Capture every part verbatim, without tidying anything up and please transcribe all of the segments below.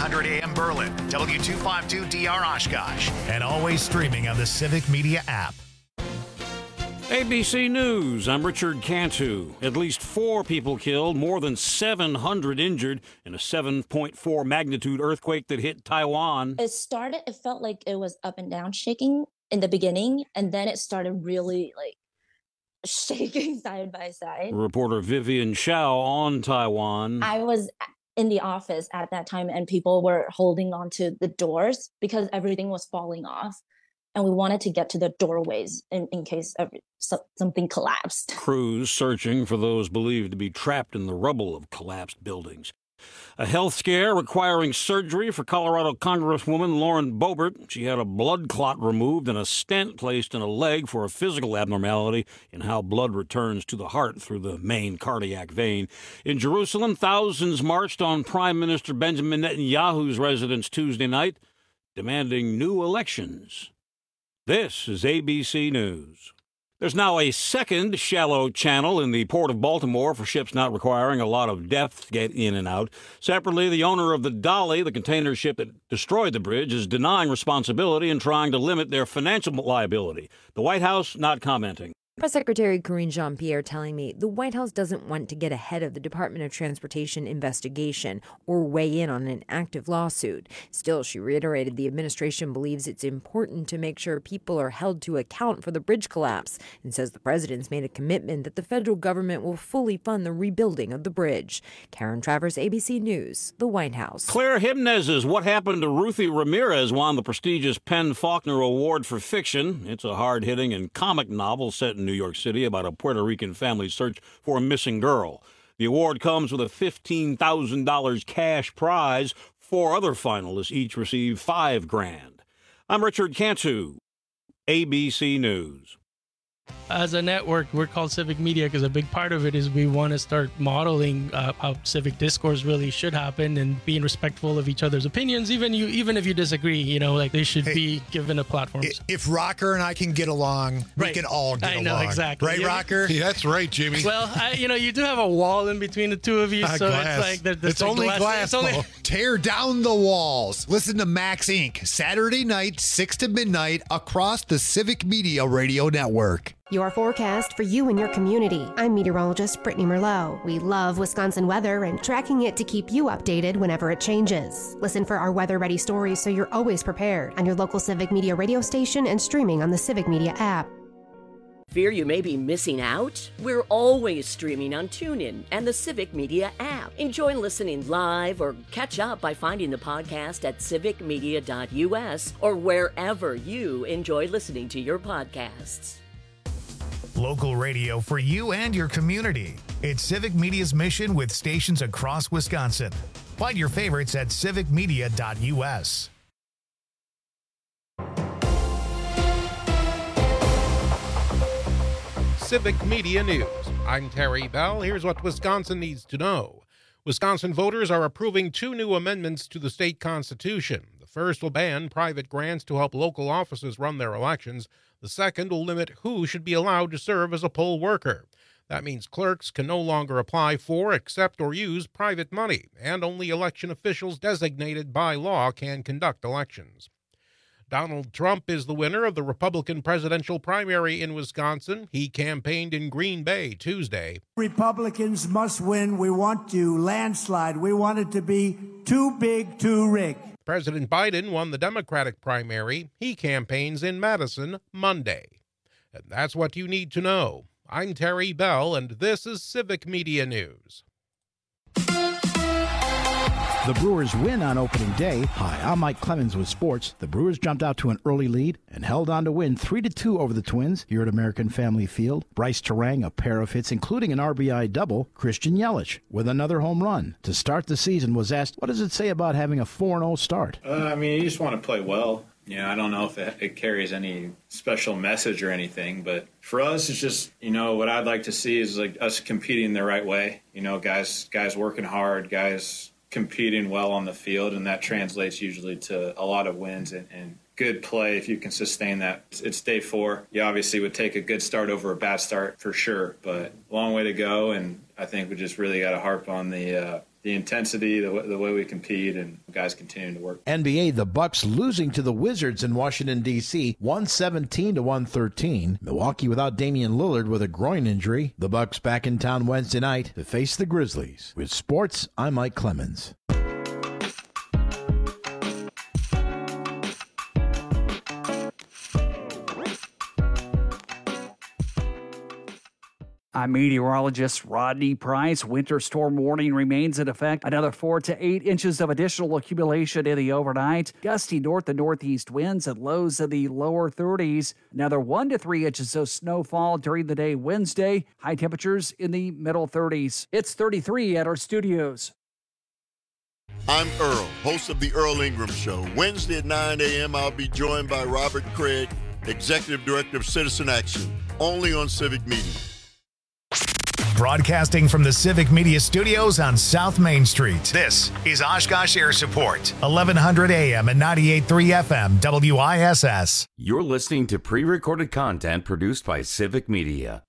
hundred A M Berlin, W two fifty-two D R Oshkosh, and always streaming on the Civic Media app. A B C News, I'm Richard Cantu. At least four people killed, more than seven hundred injured in a seven point four magnitude earthquake that hit Taiwan. It started, it felt like it was up and down shaking in the beginning, and then it started really like shaking side by side. Reporter Vivian Shao on Taiwan. I was in the office at that time, and people were holding onto the doors because everything was falling off. And we wanted to get to the doorways in, in case every, so, something collapsed. Crews searching for those believed to be trapped in the rubble of collapsed buildings. A health scare requiring surgery for Colorado Congresswoman Lauren Boebert. She had a blood clot removed and a stent placed in a leg for a physical abnormality in how blood returns to the heart through the main cardiac vein. In Jerusalem, thousands marched on Prime Minister Benjamin Netanyahu's residence Tuesday night, demanding new elections. This is A B C News. There's now a second shallow channel in the Port of Baltimore for ships not requiring a lot of depth to get in and out. Separately, the owner of the Dolly, the container ship that destroyed the bridge, is denying responsibility and trying to limit their financial liability. The White House not commenting. Press Secretary Karine Jean-Pierre telling me the White House doesn't want to get ahead of the Department of Transportation investigation or weigh in on an active lawsuit. Still, she reiterated the administration believes it's important to make sure people are held to account for the bridge collapse and says the president's made a commitment that the federal government will fully fund the rebuilding of the bridge. Karen Travers, A B C News, the White House. Claire Jimenez's What Happened to Ruthie Ramirez won the prestigious Penn Faulkner Award for Fiction. It's a hard-hitting and comic novel set in New York City about a Puerto Rican family's search for a missing girl. The award comes with a fifteen thousand dollars cash prize. Four other finalists each receive five grand. I'm Richard Cantu, A B C News. As a network, we're called Civic Media because a big part of it is we want to start modeling uh, how civic discourse really should happen and being respectful of each other's opinions. Even you, even if you disagree, you know, like they should hey, be given a platform. If Rocker and I can get along, right. we can all get I along. know, exactly. Right, yeah. Rocker? Yeah, that's right, Jimmy. Well, I, you know, you do have a wall in between the two of you, uh, so glass. it's like there, there's it's like only glass. glass. It's only... Tear down the walls. Listen to Max Incorporated. Saturday night, six to midnight, across the Civic Media Radio Network. Your forecast for you and your community. I'm meteorologist Brittany Merlot. We love Wisconsin weather and tracking it to keep you updated whenever it changes. Listen for our weather-ready stories so you're always prepared on your local Civic Media radio station and streaming on the Civic Media app. Fear you may be missing out? We're always streaming on TuneIn and the Civic Media app. Enjoy listening live or catch up by finding the podcast at civic media dot u s or wherever you enjoy listening to your podcasts. Local radio for you and your community. It's Civic Media's mission with stations across Wisconsin. Find your favorites at civic media dot u s. Civic Media News. I'm Terry Bell. Here's what Wisconsin needs to know. Wisconsin voters are approving two new amendments to the state constitution. The first will ban private grants to help local offices run their elections. The second will limit who should be allowed to serve as a poll worker. That means clerks can no longer apply for, accept, or use private money, and only election officials designated by law can conduct elections. Donald Trump is the winner of the Republican presidential primary in Wisconsin. He campaigned in Green Bay Tuesday. Republicans must win. We want to landslide. We want it to be too big, too rigged. President Biden won the Democratic primary. He campaigns in Madison Monday. And that's what you need to know. I'm Terry Bell, and this is Civic Media News. The Brewers win on opening day. Hi, I'm Mike Clemens with sports. The Brewers jumped out to an early lead and held on to win three to two over the Twins here at American Family Field. Bryce Terang, a pair of hits, including an R B I double. Christian Yelich with another home run. To start the season was asked, what does it say about having a four and oh start? Uh, I mean, you just want to play well. Yeah, I don't know if it, it carries any special message or anything, but for us, it's just, you know, what I'd like to see is like us competing the right way. You know, guys, guys working hard, guys competing well on the field, and that translates usually to a lot of wins and, and good play if you can sustain that. It's day four. You obviously would take a good start over a bad start for sure, but long way to go, and I think we just really got to harp on the uh, the intensity, the, the way we compete, and guys continuing to work. N B A, the Bucks losing to the Wizards in Washington, D C, one seventeen to one thirteen. Milwaukee without Damian Lillard with a groin injury. The Bucks back in town Wednesday night to face the Grizzlies. With sports, I'm Mike Clemens. I'm meteorologist Rodney Price. Winter storm warning remains in effect. Another four to eight inches of additional accumulation in the overnight. Gusty north and northeast winds and lows in the lower thirties. Another one to three inches of snowfall during the day Wednesday. High temperatures in the middle thirties. It's thirty-three at our studios. I'm Earl, host of The Earl Ingram Show. Wednesday at nine a.m., I'll be joined by Robert Craig, Executive Director of Citizen Action, only on Civic Media. Broadcasting from the Civic Media Studios on South Main Street, this is Oshkosh Air Support, eleven hundred A M and ninety-eight point three F M, W I S S. You're listening to pre-recorded content produced by Civic Media.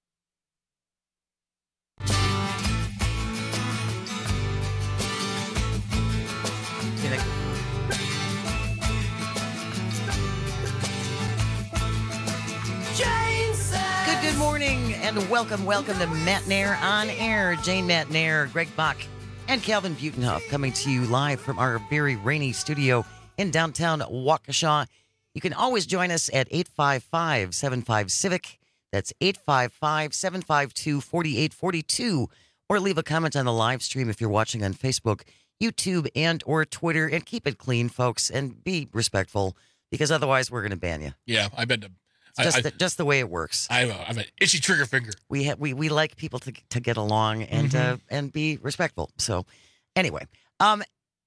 Good, good morning and welcome, welcome to Matt Nair on Air. Jane Matt Nair, Greg Bach, and Calvin Butenhoff coming to you live from our very rainy studio in downtown Waukesha. You can always join us at eight five five, seven five, CIVIC. That's eight five five, seven five two, four eight four two. Or leave a comment on the live stream if you're watching on Facebook, YouTube, and or Twitter. And keep it clean, folks, and be respectful, because otherwise we're going to ban you. Yeah, I've been to... It's just, I, the, just the way it works. I have, a, I have an itchy trigger finger. We ha- we we like people to to get along and Mm-hmm. uh, and be respectful. So, anyway, um,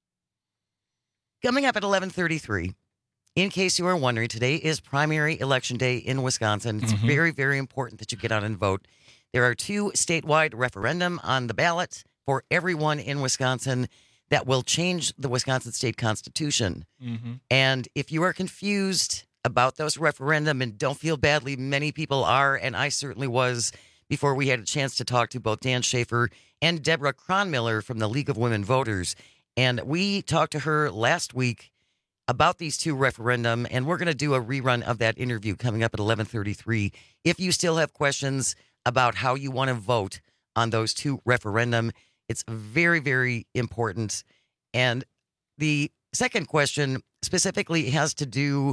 coming up at eleven thirty-three, in case you are wondering, today is primary election day in Wisconsin. It's Mhm. very, very important that you get out and vote. There are two statewide referendum on the ballot for everyone in Wisconsin that will change the Wisconsin state constitution. Mm-hmm. And if you are confused about those referendum, and don't feel badly, many people are, and I certainly was before we had a chance to talk to both Dan Schaefer and Deborah Cronmiller from the League of Women Voters. And we talked to her last week about these two referendum, and we're going to do a rerun of that interview coming up at eleven thirty-three. If you still have questions about how you want to vote on those two referendum, it's very, very important. And the second question specifically has to do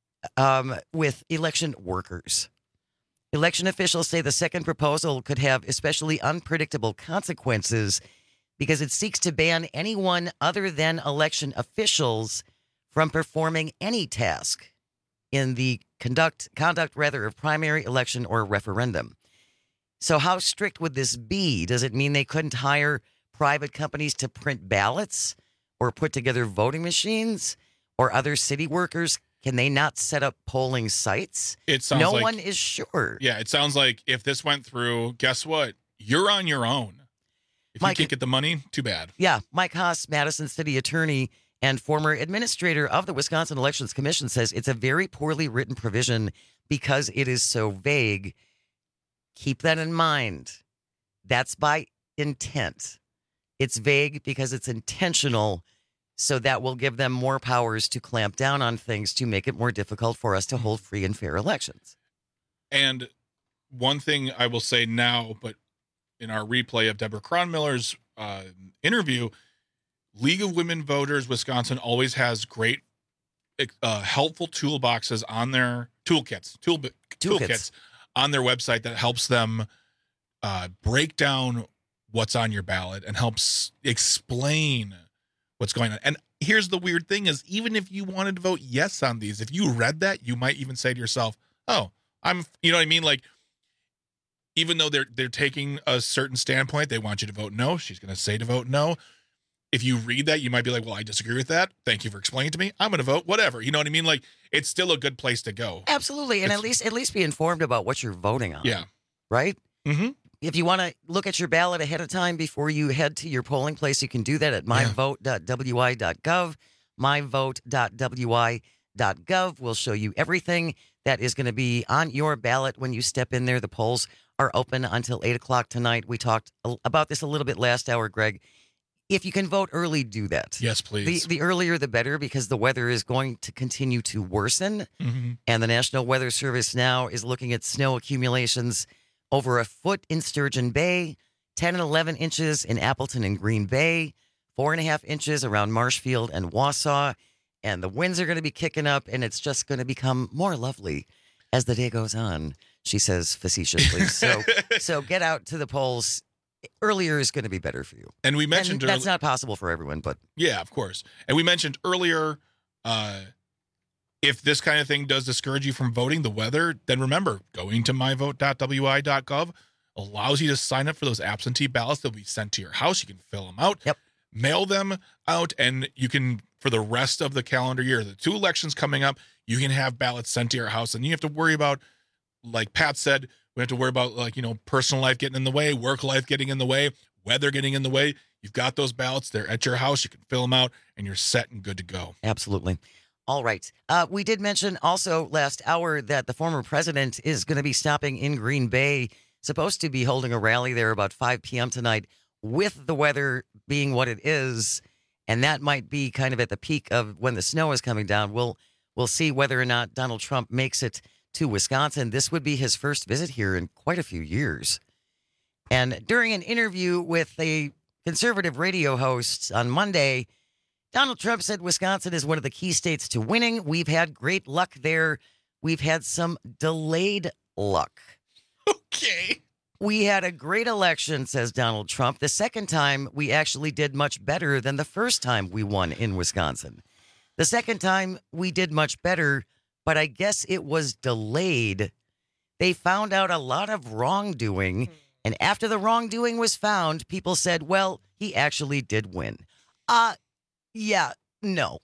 Um, with election workers. Election officials say the second proposal could have especially unpredictable consequences because it seeks to ban anyone other than election officials from performing any task in the conduct conduct rather of primary election or referendum. So how strict would this be? Does it mean they couldn't hire private companies to print ballots or put together voting machines, or other city workers? Can they not set up polling sites? It sounds no like, one is sure. Yeah, it sounds like if this went through, guess what? You're on your own. If Mike, you can't get the money, too bad. Yeah, Mike Haas, Madison City Attorney and former administrator of the Wisconsin Elections Commission, says it's a very poorly written provision because it is so vague. Keep that in mind. That's by intent. It's vague because it's intentional. So that will give them more powers to clamp down on things to make it more difficult for us to hold free and fair elections. And one thing I will say now, but in our replay of Deborah Cronmiller's uh, interview, League of Women Voters Wisconsin always has great, uh, helpful toolboxes on their toolkits, tool, toolkits. toolkits on their website that helps them uh, break down what's on your ballot and helps explain what's going on. And here's the weird thing is, even if you wanted to vote yes on these, if you read that, you might even say to yourself, oh, I'm, you know what I mean? Like, even though they're, they're taking a certain standpoint, they want you to vote no. She's going to say to vote no. If you read that, you might be like, well, I disagree with that. Thank you for explaining it to me. I'm going to vote whatever. You know what I mean? Like, it's still a good place to go. Absolutely. And It's- at least, at least be informed about what you're voting on. Yeah. Right? Mm-hmm. If you want to look at your ballot ahead of time before you head to your polling place, you can do that at my vote dot w i dot gov. my vote dot w i dot gov will show you everything that is going to be on your ballot when you step in there. The polls are open until eight o'clock tonight. We talked about this a little bit last hour, Greg. If you can vote early, do that. Yes, please. The, the earlier, the better, because the weather is going to continue to worsen. Mm-hmm. And the National Weather Service now is looking at snow accumulations over a foot in Sturgeon Bay, ten and eleven inches in Appleton and Green Bay, four and a half inches around Marshfield and Wausau. And the winds are going to be kicking up, and it's just going to become more lovely as the day goes on, she says facetiously. so, so get out to the polls. Earlier is going to be better for you. And we mentioned and that's early- not possible for everyone, but Yeah, of course. And we mentioned earlier, uh, if this kind of thing does discourage you from voting, the weather, then remember, going to my vote dot w i dot gov allows you to sign up for those absentee ballots that will be sent to your house. You can fill them out, yep. mail them out, and you can, for the rest of the calendar year, the two elections coming up, you can have ballots sent to your house. And you have to worry about, like Pat said, we have to worry about, like, you know, personal life getting in the way, work life getting in the way, weather getting in the way. You've got those ballots. They're at your house. You can fill them out, and you're set and good to go. Absolutely. All right. Uh, we did mention also last hour that the former president is going to be stopping in Green Bay, supposed to be holding a rally there about five p.m. tonight, with the weather being what it is. And that might be kind of at the peak of when the snow is coming down. We'll, we'll see whether or not Donald Trump makes it to Wisconsin. This would be his first visit here in quite a few years. And during an interview with a conservative radio host on Monday, Donald Trump said Wisconsin is one of the key states to winning. We've had great luck there. We've had some delayed luck. Okay. We had a great election, says Donald Trump. The second time, we actually did much better than the first time we won in Wisconsin. The second time, we did much better, but I guess it was delayed. They found out a lot of wrongdoing, and after the wrongdoing was found, people said, well, he actually did win. Uh, yeah, no.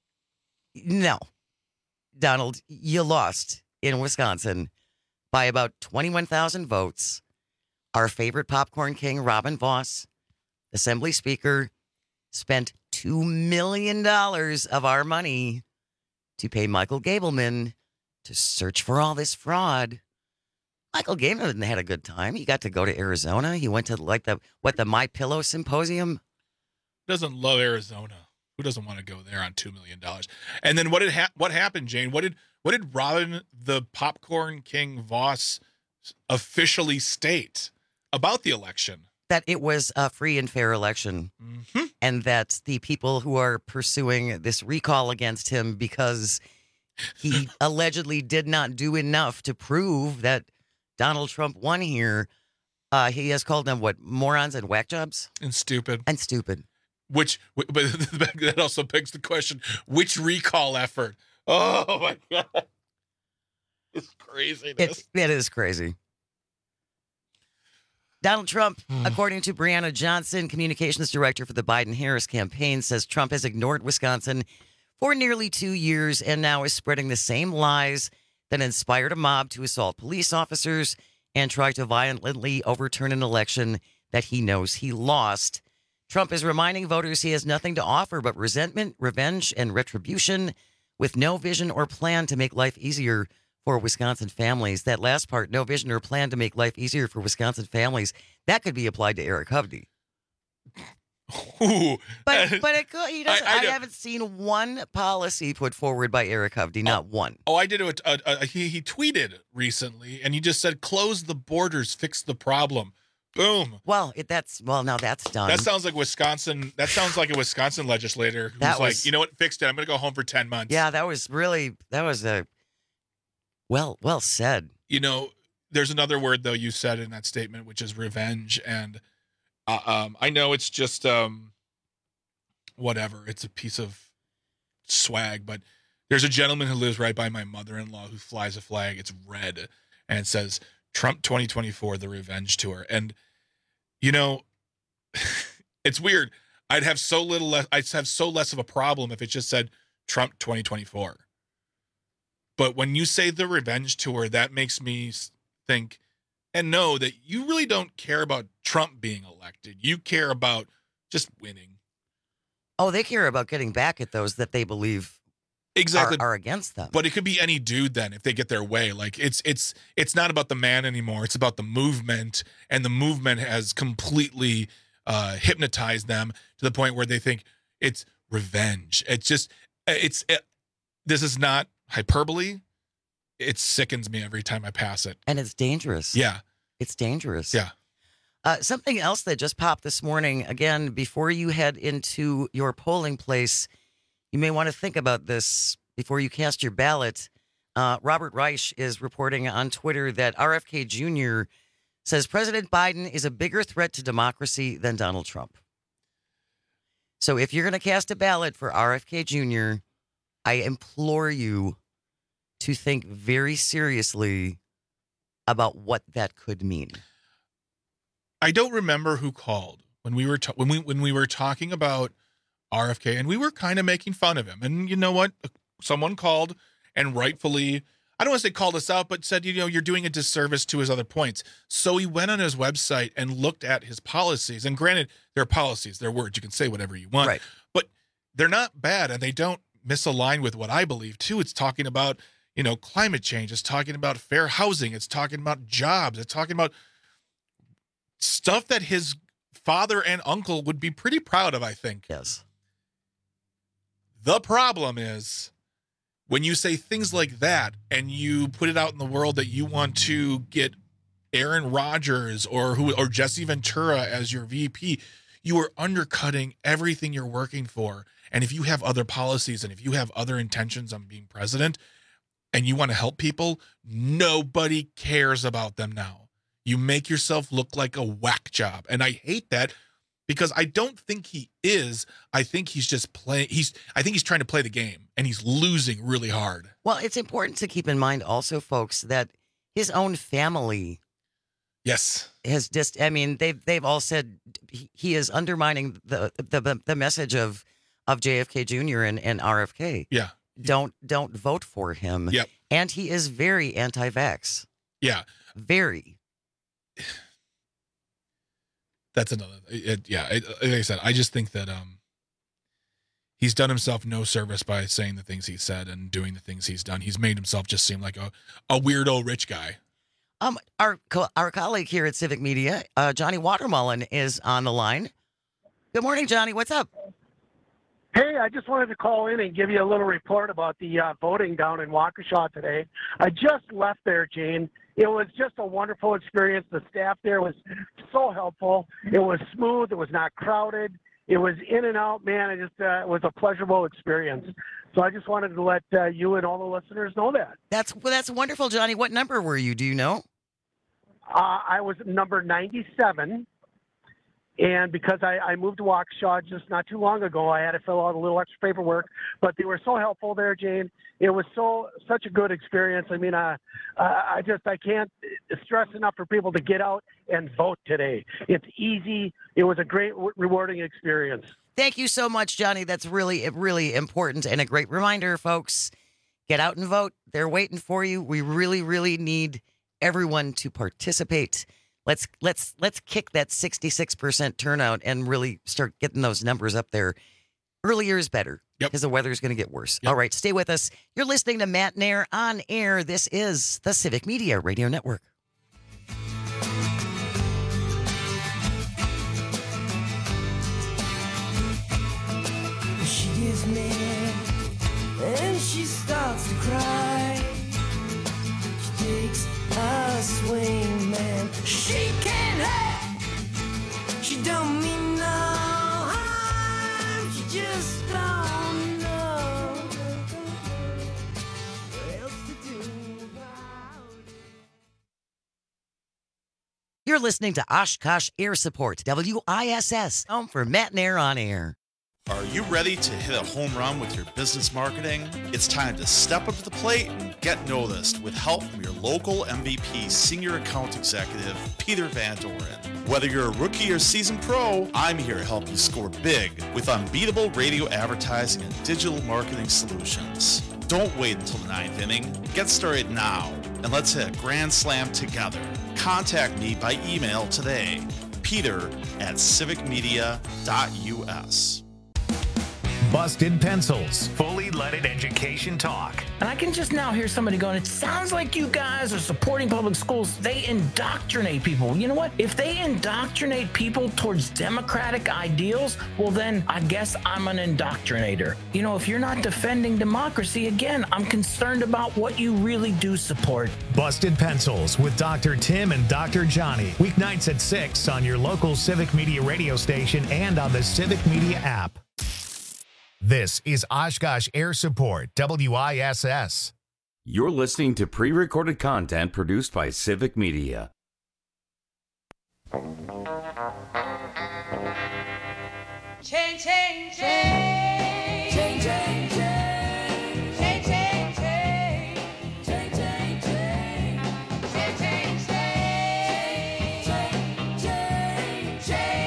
No. Donald, you lost in Wisconsin by about twenty-one thousand votes. Our favorite popcorn king, Robin Vos, Assembly Speaker, spent two million dollars of our money to pay Michael Gableman to search for all this fraud. Michael Gableman had a good time. He got to go to Arizona. He went to like the, what, the My Pillow Symposium. Doesn't love Arizona. Who doesn't want to go there on two million dollars? And then what did ha- what happened, Jane? What did what did Robin the Popcorn King Vos officially state about the election? That it was a free and fair election, mm-hmm. and that the people who are pursuing this recall against him because he allegedly did not do enough to prove that Donald Trump won here, uh, he has called them, what, morons and whack jobs? And stupid. And stupid. Which, but that also begs the question, which recall effort? Oh, my God. It's craziness. It, it is crazy. Donald Trump, according to Brianna Johnson, communications director for the Biden-Harris campaign, says Trump has ignored Wisconsin for nearly two years and now is spreading the same lies that inspired a mob to assault police officers and try to violently overturn an election that he knows he lost. Trump is reminding voters he has nothing to offer but resentment, revenge, and retribution, with no vision or plan to make life easier for Wisconsin families. That last part, no vision or plan to make life easier for Wisconsin families, that could be applied to Eric Hovde. Ooh, but but it could, he doesn't, I, I, I, I haven't seen one policy put forward by Eric Hovde, not oh, one. Oh, I did it. Uh, uh, he he tweeted recently, and he just said, "Close the borders, fix the problem." Boom. Well, it, that's well now that's done. That sounds like Wisconsin. That sounds like a Wisconsin legislator who's That like, was- you know what, fixed it. I'm going to go home for ten months. Yeah, that was really that was a well well said. You know, there's another word though you said in that statement, which is revenge, and uh, um, I know it's just um, whatever. It's a piece of swag, but there's a gentleman who lives right by my mother-in-law who flies a flag. It's red and it says Trump twenty twenty-four, the revenge tour. And you know, it's weird. I'd have so little less. I'd have so less of a problem if it just said Trump twenty twenty-four. But when you say the revenge tour, that makes me think and know that you really don't care about Trump being elected. You care about just winning. Oh, they care about getting back at those that they believe exactly are, are against them. But it could be any dude then if they get their way. Like it's it's it's not about the man anymore. It's about the movement, and the movement has completely uh, hypnotize them to the point where they think it's revenge. It's just, it's, it, this is not hyperbole. It sickens me every time I pass it. And it's dangerous. Yeah. It's dangerous. Yeah. Uh, something else that just popped this morning, again, before you head into your polling place, you may want to think about this before you cast your ballot. Uh, Robert Reich is reporting on Twitter that R F K Junior says President Biden is a bigger threat to democracy than Donald Trump. So if you're going to cast a ballot for R F K Junior, I implore you to think very seriously about what that could mean. I don't remember who called when we were ta- when we when we were talking about R F K, and we were kind of making fun of him. And you know what? Someone called and rightfully, I don't want to say called us out, but said, you know, you're doing a disservice to his other points. So he went on his website and looked at his policies. And granted, they're policies, they're words. You can say whatever you want. Right. But they're not bad, and they don't misalign with what I believe, too. It's talking about, you know, climate change. It's talking about fair housing. It's talking about jobs. It's talking about stuff that his father and uncle would be pretty proud of, I think. Yes. The problem is when you say things like that and you put it out in the world that you want to get Aaron Rodgers or who or Jesse Ventura as your V P, you are undercutting everything you're working for. And if you have other policies and if you have other intentions on being president and you want to help people, nobody cares about them now. You make yourself look like a whack job. And I hate that because I don't think he is. I think he's just playing. He's, I think he's trying to play the game and he's losing really hard. Well, it's important to keep in mind also, folks, that his own family. Yes. Has just, I mean, they've, they've all said he is undermining the, the, the message of, of J F K Junior and, and R F K. Yeah. Don't, don't vote for him. Yep. And he is very anti-vax. Yeah. Very. That's another. It, yeah, it, like I said, I just think that um, he's done himself no service by saying the things he said and doing the things he's done. He's made himself just seem like a, a weirdo rich guy. Um, our co- our colleague here at Civic Media, uh, Johnny Watermullen, is on the line. Good morning, Johnny. What's up? Hey, I just wanted to call in and give you a little report about the uh, voting down in Waukesha today. I just left there, Jane. It was just a wonderful experience. The staff there was so helpful. It was smooth. It was not crowded. It was in and out, man. It just uh, it was a pleasurable experience. So I just wanted to let uh, you and all the listeners know that. That's well, that's wonderful, Johnny. What number were you? Do you know? Uh, I was number ninety-seven. And because I, I moved to Waukesha just not too long ago, I had to fill out a little extra paperwork. But they were so helpful there, Jane. It was so such a good experience. I mean, uh, uh, I just I can't stress enough for people to get out and vote today. It's easy. It was a great, rewarding experience. Thank you so much, Johnny. That's really, really important and a great reminder, folks. Get out and vote. They're waiting for you. We really, really need everyone to participate. Let's let's let's kick that sixty-six percent turnout and really start getting those numbers up there. Earlier is better because the weather is going to get worse. Yep. All right, stay with us. You're listening to Matt Nair on air. This is the Civic Media Radio Network. She gives me and she starts to cry. She takes a swing, man. She can't help. She don't mean no harm. She just don't know what else to do about it. You're listening to Oshkosh Air Support, W I S S, home for Matt Nair on air. Are you ready to hit a home run with your business marketing? It's time to step up to the plate and get noticed with help from your local M V P Senior Account Executive, Peter Van Doren. Whether you're a rookie or seasoned pro, I'm here to help you score big with unbeatable radio advertising and digital marketing solutions. Don't wait until the ninth inning. Get started now, and let's hit a grand slam together. Contact me by email today, peter at civic media dot u s. Busted Pencils, fully Red-blooded education talk. And I can just now hear somebody going, it sounds like you guys are supporting public schools. They indoctrinate people. You know what? If they indoctrinate people towards democratic ideals, well, then I guess I'm an indoctrinator. You know, if you're not defending democracy, again, I'm concerned about what you really do support. Busted Pencils with Doctor Tim and Doctor Johnny. Weeknights at six on your local Civic Media radio station and on the Civic Media app. This is Oshkosh Air Support, W I S S. You're listening to pre-recorded content produced by Civic Media. Change, change, change, change, change, change, change, change, change, change, change, change, change, change,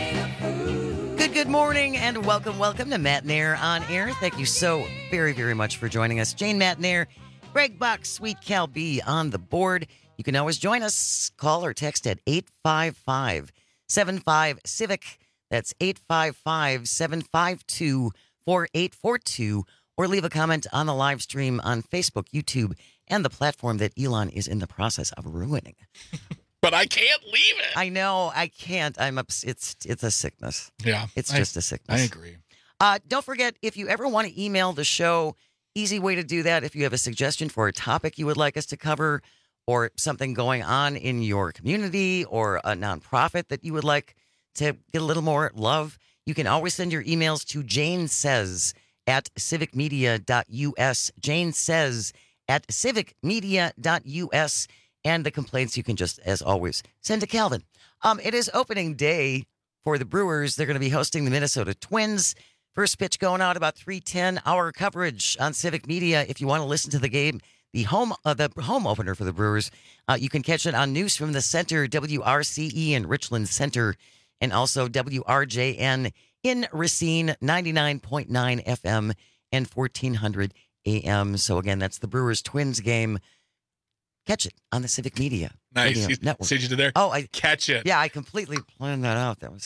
change. Good, good morning and welcome, welcome to Matt Nair on Air. Thank you so very, very much for joining us. Jane Matt Nair, Greg Buck, Sweet Cal B on the board. You can always join us. Call or text at eight five five, seven five, CIVIC. That's eight five five, seven five two, four eight four two. Or leave a comment on the live stream on Facebook, YouTube, and the platform that Elon is in the process of ruining. But I can't leave it. I know, I can't. I'm ups- It's it's a sickness. Yeah. It's I- just a sickness. I agree. Uh, don't forget, if you ever want to email the show, easy way to do that. If you have a suggestion for a topic you would like us to cover or something going on in your community or a nonprofit that you would like to get a little more love, you can always send your emails to Jane Says at civic media dot U S. Jane Says at civic media dot U S. And the complaints you can just, as always, send to Calvin. Um, it is opening day for the Brewers. They're going to be hosting the Minnesota Twins. First pitch going out about three ten. Our coverage on Civic Media. If you want to listen to the game, the home uh, the home opener for the Brewers, uh, you can catch it on News from the Center, W R C E in Richland Center, and also W R J N in Racine, ninety-nine point nine F M and fourteen hundred A M. So again, that's the Brewers Twins game. Catch it on the Civic Media Nice. Radio You Network. see what you did there? Oh, I catch it. Yeah, I completely planned that out. That was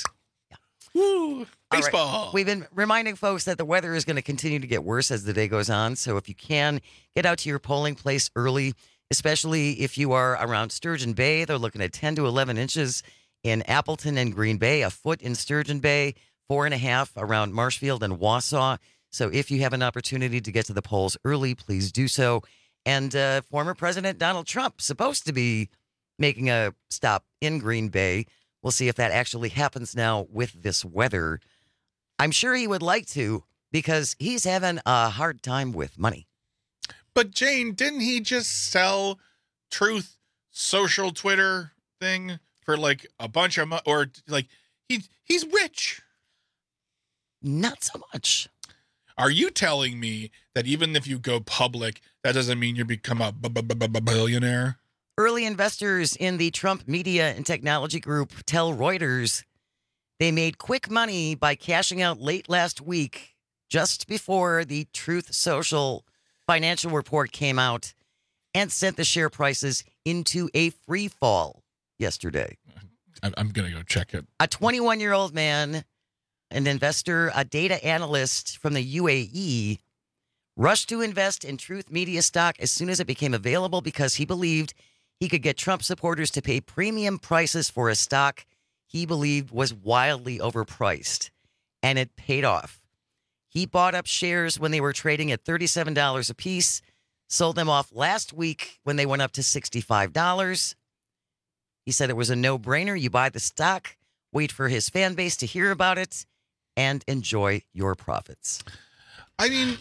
Woo. all right. Baseball. We've been reminding folks that the weather is going to continue to get worse as the day goes on. So if you can, get out to your polling place early, especially if you are around Sturgeon Bay. They're looking at ten to eleven inches in Appleton and Green Bay, a foot in Sturgeon Bay, four and a half around Marshfield and Wausau. So if you have an opportunity to get to the polls early, please do so. And uh, former President Donald Trump supposed to be making a stop in Green Bay. We'll see if that actually happens now with this weather. I'm sure he would like to because he's having a hard time with money. But Jane, didn't he just sell Truth Social Twitter thing for like a bunch of money? Or like he he's rich? Not so much. Are you telling me that even if you go public, that doesn't mean you become a b- b- b- b- billionaire? Early investors in the Trump Media and Technology Group tell Reuters they made quick money by cashing out late last week, just before the Truth Social financial report came out, and sent the share prices into a free fall yesterday. I'm, I'm going to go check it. A twenty-one-year-old man, an investor, a data analyst from the U A E, rushed to invest in Truth Media stock as soon as it became available because he believed he could get Trump supporters to pay premium prices for a stock he believed was wildly overpriced. And it paid off. He bought up shares when they were trading at thirty-seven dollars a piece, sold them off last week when they went up to sixty-five dollars. He said it was a no-brainer. You buy the stock, wait for his fan base to hear about it, and enjoy your profits. I mean,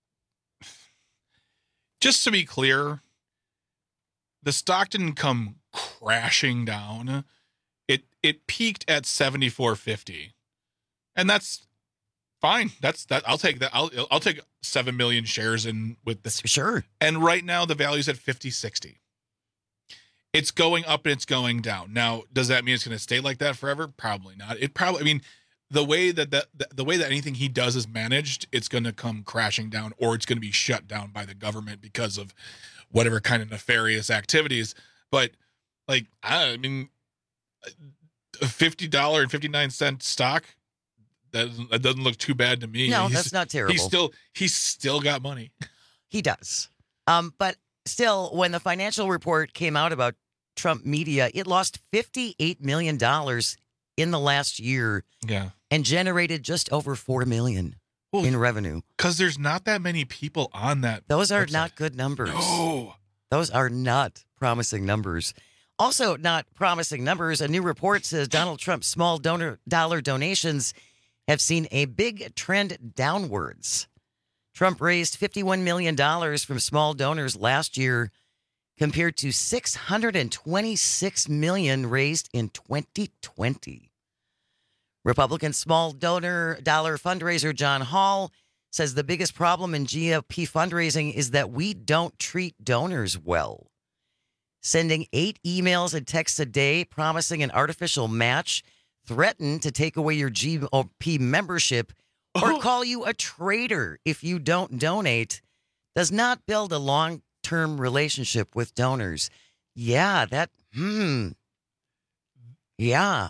just to be clear, the stock didn't come crashing down. It it peaked at seventy-four fifty, and that's fine. That's that. I'll take that. I'll I'll take seven million shares in with this. Sure. And right now the value's at fifty sixty. It's going up and it's going down. Now, does that mean it's going to stay like that forever? Probably not. It probably. I mean, the way that the, the way that anything he does is managed, it's going to come crashing down, or it's going to be shut down by the government because of whatever kind of nefarious activities. But like, I mean, a fifty dollars and fifty-nine cent stock, that doesn't, that doesn't look too bad to me. No, He's- that's not terrible. He's still he's still got money. He does. Um, but still, when the financial report came out about Trump media, it lost fifty-eight million dollars in the last year Yeah. and generated just over four million dollars in revenue. Because there's not that many people on that. Those are website. not good numbers. No. Those are not promising numbers. Also, not promising numbers. A new report says Donald Trump's small donor dollar donations have seen a big trend downwards. Trump raised fifty-one million dollars from small donors last year, compared to six hundred twenty-six million dollars raised in twenty twenty. Republican small donor dollar fundraiser John Hall says the biggest problem in G O P fundraising is that we don't treat donors well. Sending eight emails and texts a day promising an artificial match, threaten to take away your G O P membership, or call you a traitor if you don't donate does not build a long-term relationship with donors. Yeah, that, hmm. Yeah.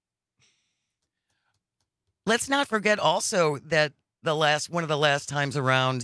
Let's not forget also that the last one of the last times around,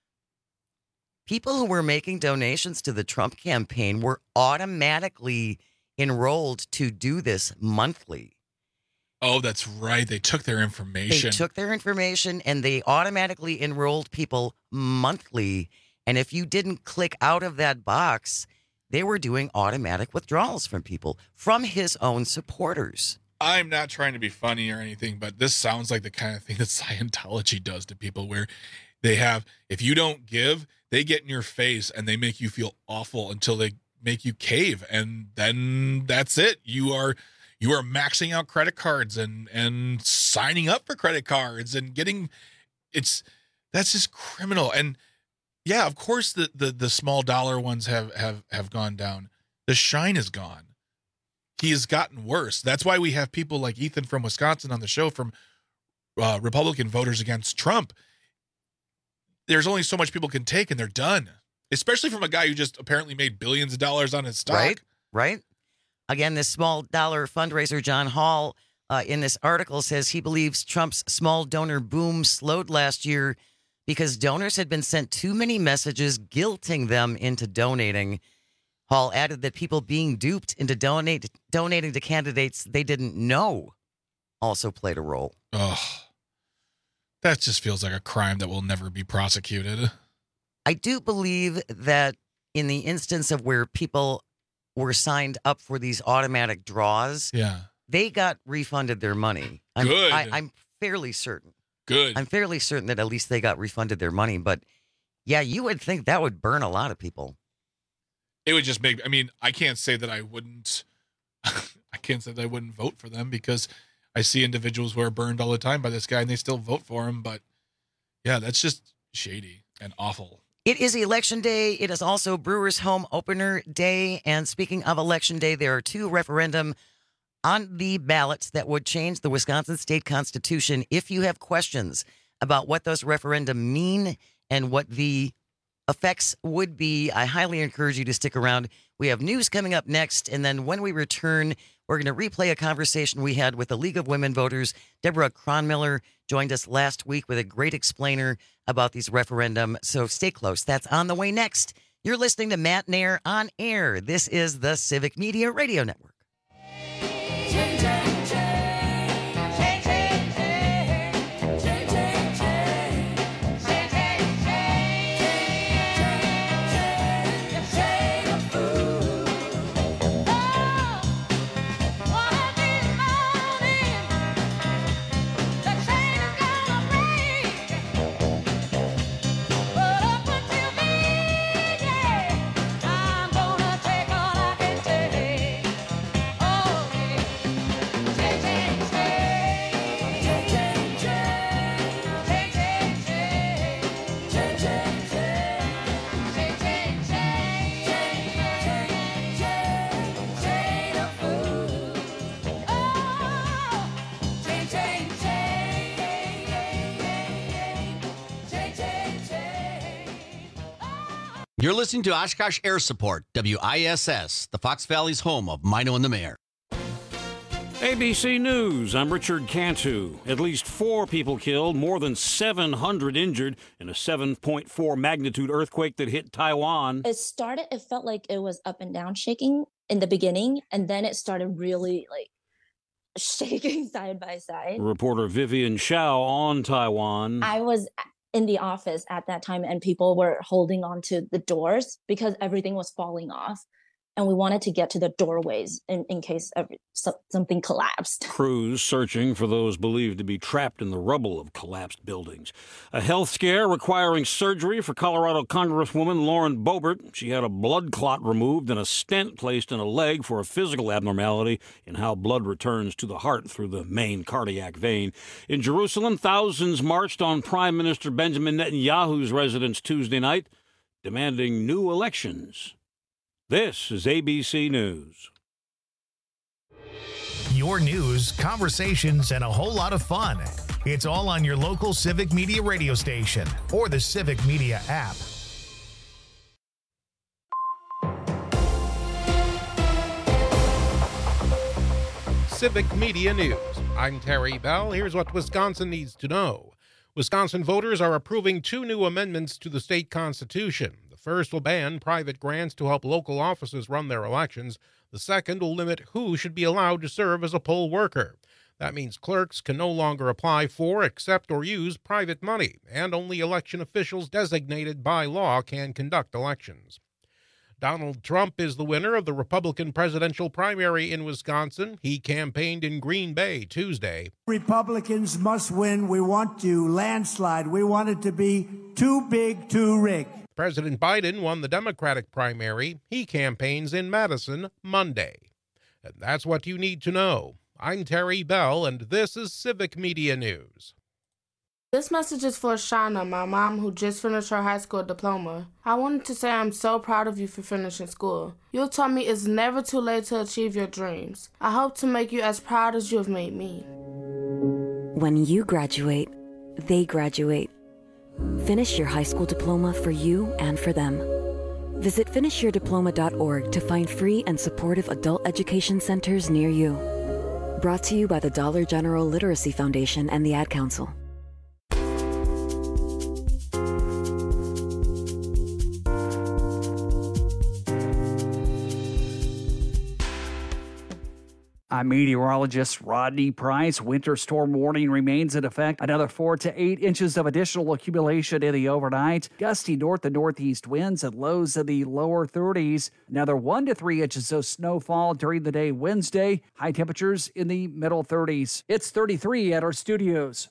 people who were making donations to the Trump campaign were automatically enrolled to do this monthly. Oh, that's right. They took their information. They took their information and they automatically enrolled people monthly. And if you didn't click out of that box, they were doing automatic withdrawals from people, from his own supporters. I'm not trying to be funny or anything, but this sounds like the kind of thing that Scientology does to people, where they have, if you don't give, they get in your face and they make you feel awful until they make you cave. And then that's it. You are you are maxing out credit cards and and signing up for credit cards and getting, it's, that's just criminal. And yeah, of course the the, the small dollar ones have, have, have gone down. The shine is gone. He has gotten worse. That's why we have people like Ethan from Wisconsin on the show, from uh, Republican Voters Against Trump. There's only so much people can take and they're done, especially from a guy who just apparently made billions of dollars on his stock. Right, right. Again, this small dollar fundraiser, John Hall, uh, in this article says he believes Trump's small donor boom slowed last year because donors had been sent too many messages guilting them into donating. Hall added that people being duped into donate, donating to candidates they didn't know also played a role. Ugh. That just feels like a crime that will never be prosecuted. I do believe that in the instance of where people were signed up for these automatic draws, yeah, they got refunded their money. I'm, Good. I, I'm fairly certain. Good. I'm fairly certain that at least they got refunded their money. But yeah, you would think that would burn a lot of people. It would just make, I mean, I can't say that I wouldn't, I can't say that I wouldn't vote for them, because I see individuals who are burned all the time by this guy and they still vote for him. But yeah, that's just shady and awful. It is Election Day. It is also Brewers Home Opener Day. And speaking of Election Day, there are two referendum on the ballots that would change the Wisconsin state constitution. If you have questions about what those referenda mean and what the effects would be, I highly encourage you to stick around. We have news coming up next. And then when we return, we're going to replay a conversation we had with the League of Women Voters. Deborah Cronmiller joined us last week with a great explainer about these referendum. So stay close. That's on the way next. You're listening to Matt Nair on air. This is the Civic Media Radio Network. You're listening to Oshkosh Air Support, W I S S, the Fox Valley's home of Mino and the Mayor. A B C News, I'm Richard Cantu. At least four people killed, more than seven hundred injured in a seven point four magnitude earthquake that hit Taiwan. It started, it felt like it was up and down shaking in the beginning, and then it started really like shaking side by side. Reporter Vivian Shao on Taiwan. I was in the office at that time, and people were holding onto the doors because everything was falling off. And we wanted to get to the doorways in, in case every, so, something collapsed. Crews searching for those believed to be trapped in the rubble of collapsed buildings. A health scare requiring surgery for Colorado Congresswoman Lauren Boebert. She had a blood clot removed and a stent placed in a leg for a physical abnormality in how blood returns to the heart through the main cardiac vein. In Jerusalem, thousands marched on Prime Minister Benjamin Netanyahu's residence Tuesday night, demanding new elections. This is A B C News. Your news, conversations, and a whole lot of fun. It's all on your local Civic Media radio station or the Civic Media app. Civic Media News. I'm Terry Bell. Here's what Wisconsin needs to know. Wisconsin voters are approving two new amendments to the state constitution. The first will ban private grants to help local offices run their elections. The second will limit who should be allowed to serve as a poll worker. That means clerks can no longer apply for, accept, or use private money, and only election officials designated by law can conduct elections. Donald Trump is the winner of the Republican presidential primary in Wisconsin. He campaigned in Green Bay Tuesday. Republicans must win. We want to landslide. We want it to be too big, too rigged. President Biden won the Democratic primary. He campaigns in Madison Monday. And that's what you need to know. I'm Terry Bell, and this is Civic Media News. This message is for Shauna, my mom, who just finished her high school diploma. I wanted to say I'm so proud of you for finishing school. You taught me it's never too late to achieve your dreams. I hope to make you as proud as you have made me. When you graduate, they graduate. Finish your high school diploma for you and for them. Visit finish your diploma dot org to find free and supportive adult education centers near you. Brought to you by the Dollar General Literacy Foundation and the Ad Council. I'm meteorologist Rodney Price. Winter storm warning remains in effect. Another four to eight inches of additional accumulation in the overnight. Gusty north and northeast winds at lows in the lower thirties. Another one to three inches of snowfall during the day Wednesday. High temperatures in the middle thirties. It's thirty-three at our studios.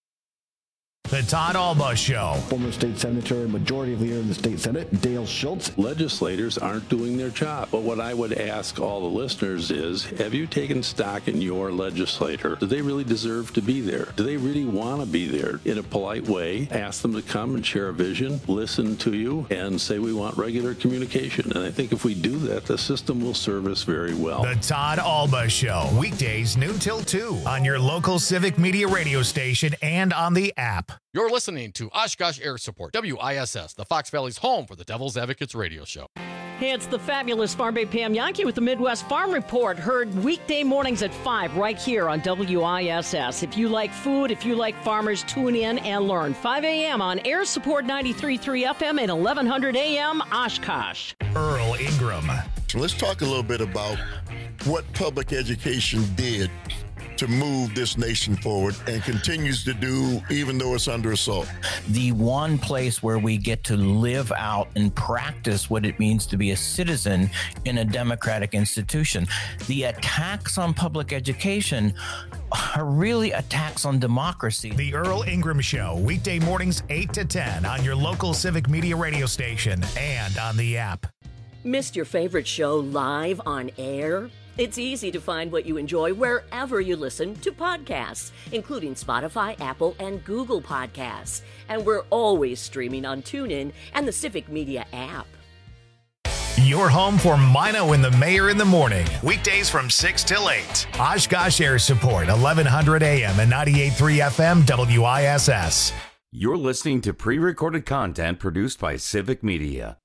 The Todd Alba Show. Former state senator and majority leader in the state senate, Dale Schultz. Legislators aren't doing their job. But what I would ask all the listeners is, have you taken stock in your legislator? Do they really deserve to be there? Do they really want to be there? In a polite way, ask them to come and share a vision, listen to you, and say we want regular communication. And I think if we do that, the system will serve us very well. The Todd Alba Show. Weekdays noon till two on your local Civic Media radio station and on the app. You're listening to Oshkosh Air Support, W I S S, the Fox Valley's home for the Devil's Advocates radio show. Hey, it's the fabulous Farm Bay Pam Yankee with the Midwest Farm Report, heard weekday mornings at five right here on W I S S. If you like food, if you like farmers, tune in and learn. five a.m. on Air Support ninety-three point three F M and eleven hundred A M Oshkosh. Earl Ingram. So let's talk a little bit about what public education did to move this nation forward and continues to do even though it's under assault. The one place where we get to live out and practice what it means to be a citizen in a democratic institution. The attacks on public education are really attacks on democracy. The Earl Ingram Show, weekday mornings eight to ten on your local Civic Media radio station and on the app. Missed your favorite show live on air? It's easy to find what you enjoy wherever you listen to podcasts, including Spotify, Apple, and Google Podcasts. And we're always streaming on TuneIn and the Civic Media app. Your home for Mino and the Mayor in the morning. Weekdays from six till eight. Oshkosh Air Support, eleven hundred A M and ninety-eight point three F M W I S S. You're listening to pre-recorded content produced by Civic Media.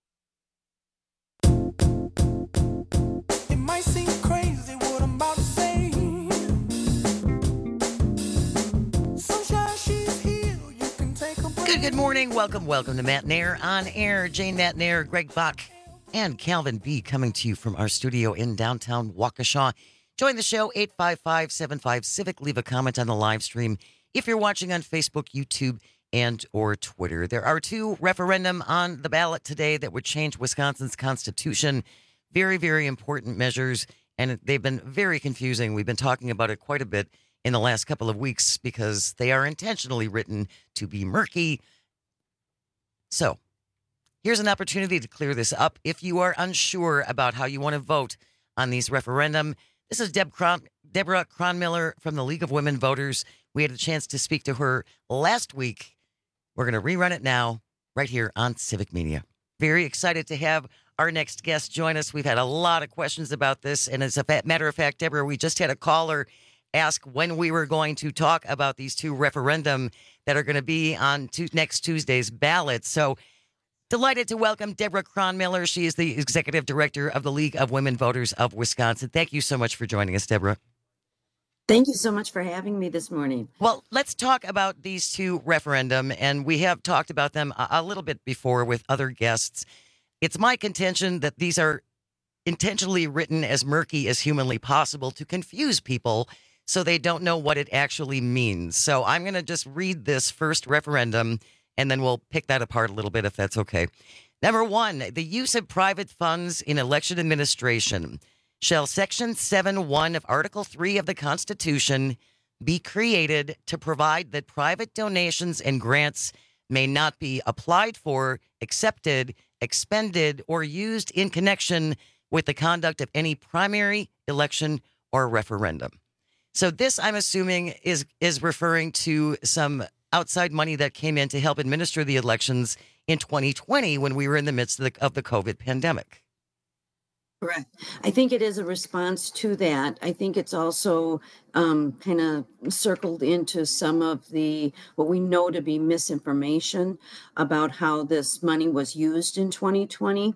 It might seem crazy what I'm about to say, good morning. Welcome, welcome to Matt Nair on air. Jane Matt Nair, Greg Bach, and Calvin B. coming to you from our studio in downtown Waukesha. Join the show, eight five five, seven five, Civic. Leave a comment on the live stream if you're watching on Facebook, YouTube, and or Twitter. There are two referendum on the ballot today that would change Wisconsin's constitution. Very, very important measures, and they've been very confusing. We've been talking about it quite a bit in the last couple of weeks because they are intentionally written to be murky. So here's an opportunity to clear this up. If you are unsure about how you want to vote on these referendum, this is Deb Cron- Deborah Cronmiller from the League of Women Voters. We had a chance to speak to her last week. We're going to rerun it now right here on Civic Media. Very excited to have our next guest join us. We've had a lot of questions about this. And as a matter of fact, Deborah, we just had a caller ask when we were going to talk about these two referendum that are going to be on to next Tuesday's ballot. So delighted to welcome Deborah Cronmiller. She is the executive director of the League of Women Voters of Wisconsin. Thank you so much for joining us, Deborah. Thank you so much for having me this morning. Well, let's talk about these two referendum, and we have talked about them a, a little bit before with other guests. It's my contention that these are intentionally written as murky as humanly possible to confuse people so they don't know what it actually means. So I'm going to just read this first referendum, and then we'll pick that apart a little bit if that's okay. Number one, the use of private funds in election administration. Shall Section seven one of Article three of the Constitution be created to provide that private donations and grants may not be applied for, accepted, expended, or used in connection with the conduct of any primary, election, or referendum. So this, I'm assuming, is is referring to some outside money that came in to help administer the elections in twenty twenty when we were in the midst of the, of the COVID pandemic. Correct. I think it is a response to that. I think it's also um, kind of circled into some of the what we know to be misinformation about how this money was used in twenty twenty.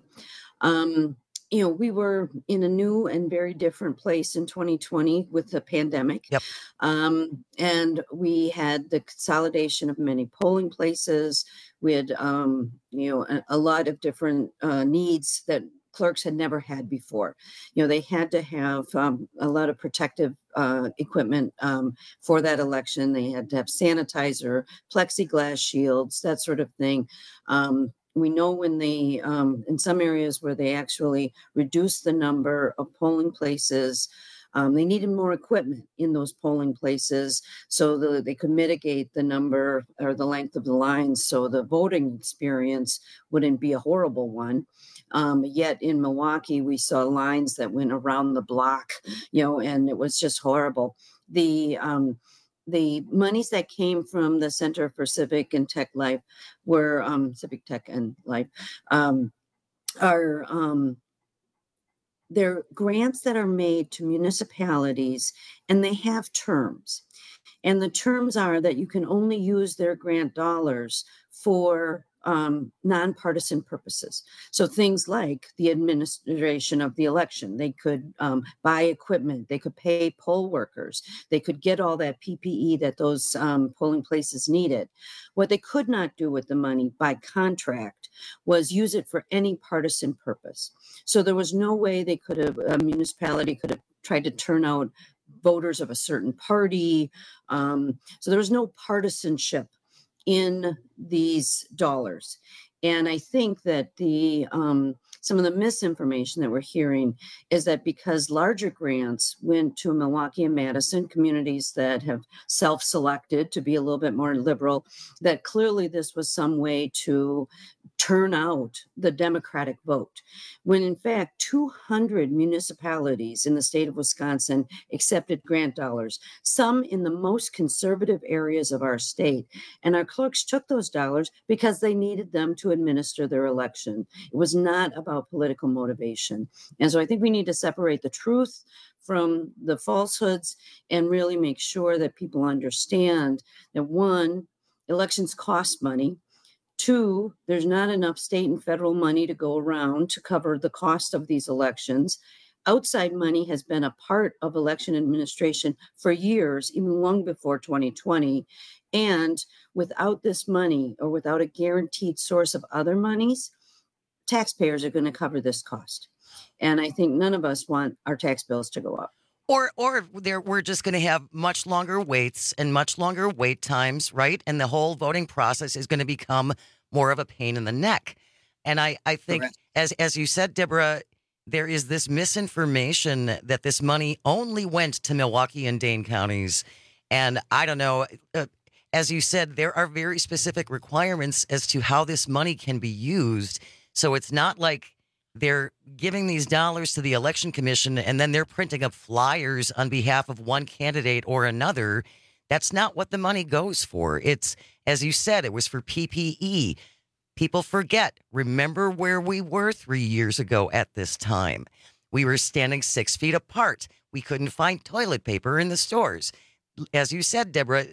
Um, you know, we were in a new and very different place in twenty twenty with the pandemic. Yep. Um, and we had the consolidation of many polling places. We had, um, you know, a, a lot of different uh, needs that clerks had never had before. You know, they had to have um, a lot of protective uh, equipment um, for that election. They had to have sanitizer, plexiglass shields, that sort of thing. Um, we know when they, um, in some areas where they actually reduced the number of polling places, um, they needed more equipment in those polling places so that they could mitigate the number or the length of the lines so the voting experience wouldn't be a horrible one. Um, yet in Milwaukee, we saw lines that went around the block, you know, and it was just horrible. The um, the monies that came from the Center for Civic and Tech Life were um, Civic Tech and Life um, are um, they're grants that are made to municipalities, and they have terms. And the terms are that you can only use their grant dollars for Um, nonpartisan purposes. So things like the administration of the election, they could um, buy equipment, they could pay poll workers, they could get all that P P E that those um, polling places needed. What they could not do with the money by contract was use it for any partisan purpose. So there was no way they could have, a municipality could have tried to turn out voters of a certain party. Um, so there was no partisanship in these dollars. And I think that the um, some of the misinformation that we're hearing is that because larger grants went to Milwaukee and Madison, communities that have self-selected to be a little bit more liberal, that clearly this was some way to turn out the Democratic vote, when in fact two hundred municipalities in the state of Wisconsin accepted grant dollars, some in the most conservative areas of our state. And our clerks took those dollars because they needed them to administer their election. It was not about political motivation. And so I think we need to separate the truth from the falsehoods and really make sure that people understand that, one, elections cost money. Two, there's not enough state and federal money to go around to cover the cost of these elections. outside money has been a part of election administration for years, even long before twenty twenty. And without this money, or without a guaranteed source of other monies, taxpayers are going to cover this cost. And I think none of us want our tax bills to go up. Or or there we're just going to have much longer waits and much longer wait times, right? And the whole voting process is going to become more of a pain in the neck. And I, I think, Correct. as as you said, Deborah, there is this misinformation that this money only went to Milwaukee and Dane counties. And I don't know, uh, as you said, there are very specific requirements as to how this money can be used. So it's not like they're giving these dollars to the election commission and then they're printing up flyers on behalf of one candidate or another. That's not what the money goes for. It's, as you said, it was for P P E. People forget. Remember where we were three years ago at this time. We were standing six feet apart. We couldn't find toilet paper in the stores. As you said, Deborah,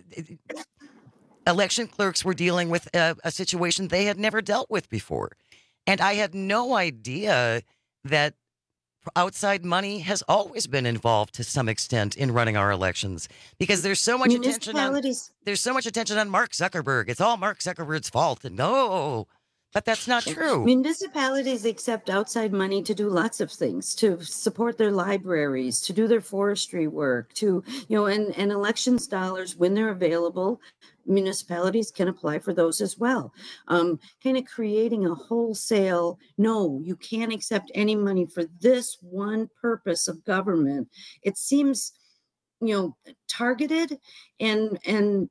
election clerks were dealing with a, a situation they had never dealt with before. And I had no idea that outside money has always been involved to some extent in running our elections, because there's so much attention on there's so much attention on Mark Zuckerberg. It's all Mark Zuckerberg's fault. And no, but that's not true. Municipalities accept outside money to do lots of things, to support their libraries, to do their forestry work, to, you know, and, and elections dollars, when they're available, municipalities can apply for those as well. Um, kind of creating a wholesale, no, you can't accept any money for this one purpose of government. It seems, you know, targeted and, and,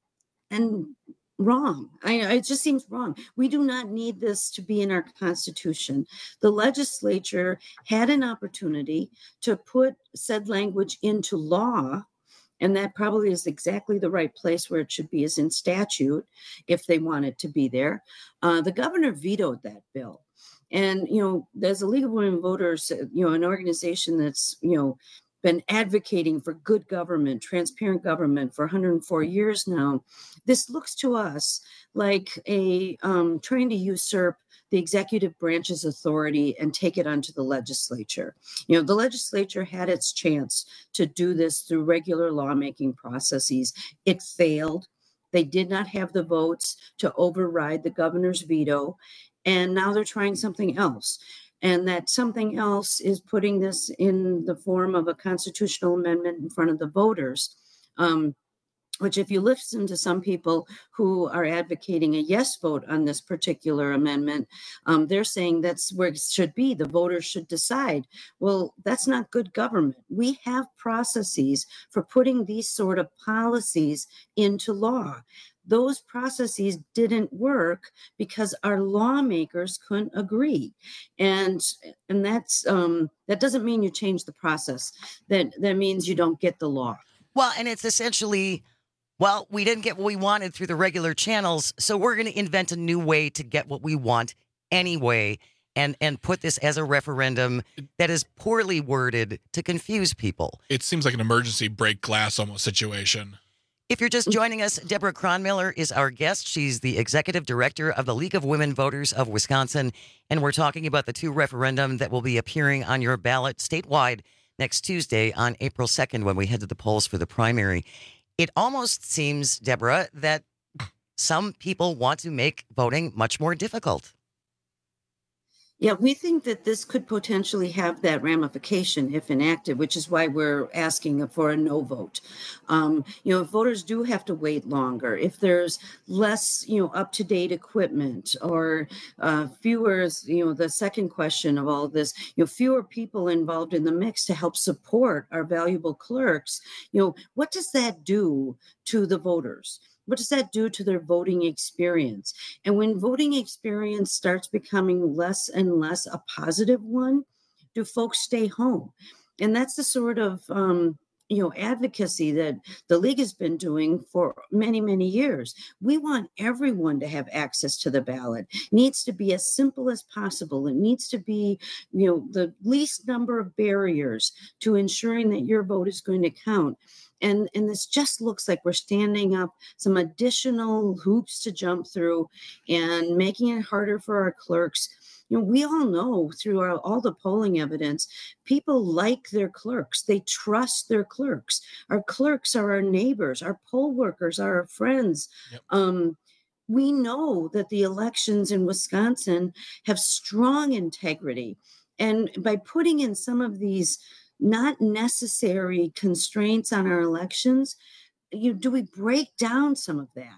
and wrong. I, it just seems wrong. We do not need this to be in our Constitution. The legislature had an opportunity to put said language into law, and that probably is exactly the right place where it should be, is in statute, if they want it to be there. Uh, the governor vetoed that bill. And, you know, there's a League of Women Voters, you know, an organization that's, you know, been advocating for good government, transparent government for one hundred four years now. This looks to us like a um, trying to usurp the executive branch's authority and take it onto the legislature. You know, the legislature had its chance to do this through regular lawmaking processes. It failed. They did not have the votes to override the governor's veto. And now they're trying something else. And that something else is putting this in the form of a constitutional amendment in front of the voters, um, which, if you listen to some people who are advocating a yes vote on this particular amendment, um, they're saying that's where it should be. The voters should decide. Well, that's not good government. We have processes for putting these sort of policies into law. Those processes didn't work because our lawmakers couldn't agree. And and that's um, that doesn't mean you change the process. That that means you don't get the law. Well, and it's essentially, well, we didn't get what we wanted through the regular channels, so we're going to invent a new way to get what we want anyway, and and put this as a referendum that is poorly worded to confuse people. It seems like an emergency break glass almost situation. If you're just joining us, Deborah Cronmiller is our guest. She's the executive director of the League of Women Voters of Wisconsin, and we're talking about the two referendum that will be appearing on your ballot statewide next Tuesday on April second when we head to the polls for the primary. It almost seems, Deborah, that some people want to make voting much more difficult. Yeah, we think that this could potentially have that ramification if enacted, which is why we're asking for a no vote. Um, you know, if voters do have to wait longer, if there's less, you know, up-to-date equipment, or uh, fewer, you know, the second question of all of this, you know, fewer people involved in the mix to help support our valuable clerks, you know, what does that do to the voters? What does that do to their voting experience? And when voting experience starts becoming less and less a positive one, do folks stay home? And that's the sort of, um, you know, advocacy that the league has been doing for many, many years. We want everyone to have access to the ballot. It needs to be as simple as possible. It needs to be, you know, the least number of barriers to ensuring that your vote is going to count. And, and this just looks like we're standing up some additional hoops to jump through and making it harder for our clerks. You know, we all know through our, all the polling evidence, people like their clerks. They trust their clerks. Our clerks are our neighbors. Our poll workers are our friends. Yep. Um, we know that the elections in Wisconsin have strong integrity. And by putting in some of these not necessary constraints on our elections, you, do we break down some of that?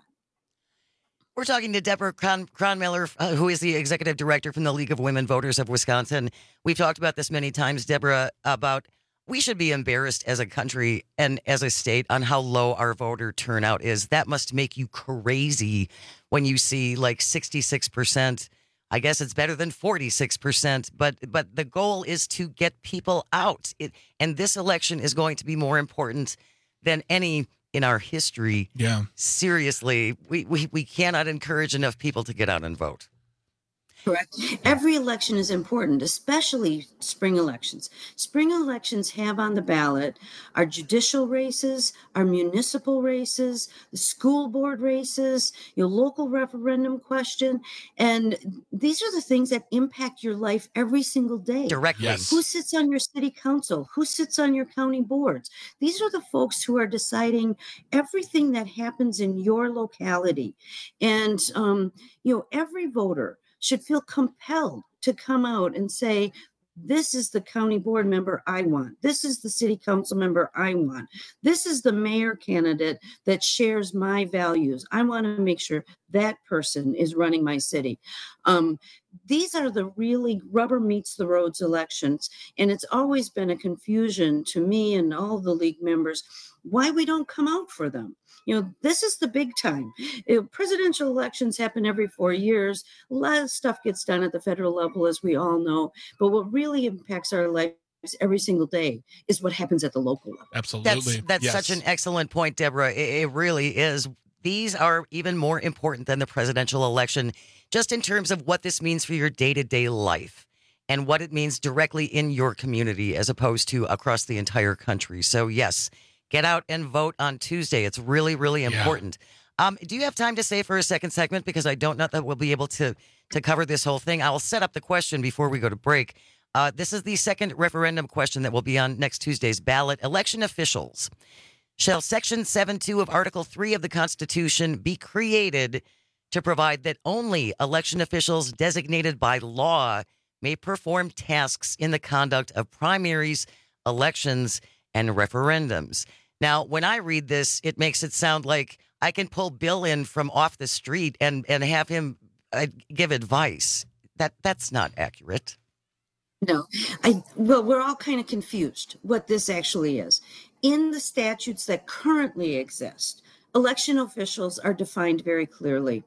We're talking to Deborah Cron- Cronmiller, uh, who is the executive director from the League of Women Voters of Wisconsin. We've talked about this many times, Deborah, about we should be embarrassed as a country and as a state on how low our voter turnout is. That must make you crazy when you see like sixty-six percent. I guess it's better than forty-six percent, but but the goal is to get people out. It, and this election is going to be more important than any in our history. Yeah. Seriously, we, we, we cannot encourage enough people to get out and vote. Correct. Every election is important, especially spring elections. Spring elections have on the ballot our judicial races, our municipal races, the school board races, your local referendum question. And these are the things that impact your life every single day. Directly. Yes. Who sits on your city council? Who sits on your county boards? These are the folks who are deciding everything that happens in your locality. And, um, you know, every voter should feel compelled to come out and say, this is the county board member I want. This is the city council member I want. This is the mayor candidate that shares my values. I want to make sure that person is running my city. Um, these are the really rubber meets the roads elections. And it's always been a confusion to me and all the league members why we don't come out for them. You know, this is the big time. You know, presidential elections happen every four years. A lot of stuff gets done at the federal level, as we all know. But what really impacts our lives every single day is what happens at the local level. Absolutely. That's, that's yes. such an excellent point, Deborah. It, it really is. These are even more important than the presidential election, just in terms of what this means for your day-to-day life and what it means directly in your community as opposed to across the entire country. So, yes, get out and vote on Tuesday. It's really, really important. Yeah. Um, do you have time to stay for a second segment? Because I don't know that we'll be able to, to cover this whole thing. I'll set up the question before we go to break. Uh, this is the second referendum question that will be on next Tuesday's ballot. Election officials. Shall Section seven two of Article three of the Constitution be created to provide that only election officials designated by law may perform tasks in the conduct of primaries, elections, and referendums? Now, when I read this, it makes it sound like I can pull Bill in from off the street and, and have him uh, give advice. That that's not accurate. No, I well, we're all kind of confused what this actually is. In the statutes that currently exist, election officials are defined very clearly.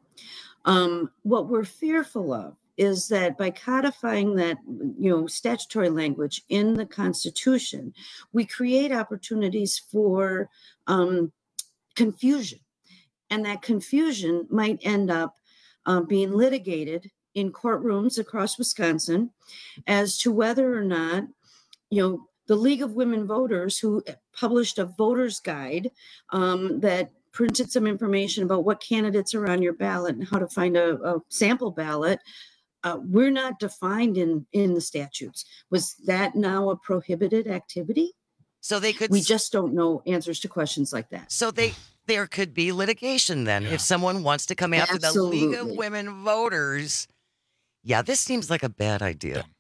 Um, what we're fearful of is that by codifying that, you know, statutory language in the Constitution, we create opportunities for um, confusion. And that confusion might end up uh, being litigated in courtrooms across Wisconsin as to whether or not, you know, the League of Women Voters, who published a voter's guide um, that printed some information about what candidates are on your ballot and how to find a, a sample ballot, Uh, we're not defined in, in the statutes. Was that now a prohibited activity? So they could. We just don't know answers to questions like that. So they there could be litigation then yeah. if someone wants to come after Absolutely. the League of Women Voters. Yeah, this seems like a bad idea. Yeah.